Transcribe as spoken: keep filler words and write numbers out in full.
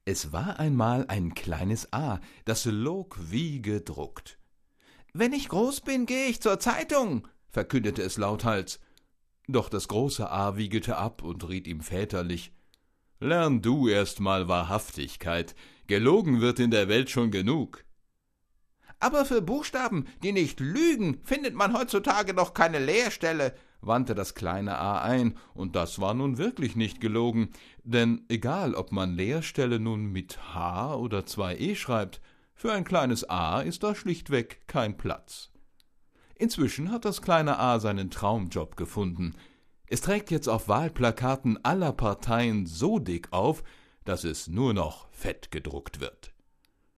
Es war einmal ein kleines A, das log wie gedruckt. »Wenn ich groß bin, gehe ich zur Zeitung«, verkündete es lauthals. Doch das große A wiegelte ab und riet ihm väterlich: »Lern du erst mal Wahrhaftigkeit, gelogen wird in der Welt schon genug.« »Aber für Buchstaben, die nicht lügen, findet man heutzutage doch keine Leerstelle«, wandte das kleine A ein, und das war nun wirklich nicht gelogen, denn egal, ob man Leerstelle nun mit H oder zwei E schreibt, für ein kleines A ist da schlichtweg kein Platz. Inzwischen hat das kleine A seinen Traumjob gefunden. Es trägt jetzt auf Wahlplakaten aller Parteien so dick auf, dass es nur noch fett gedruckt wird.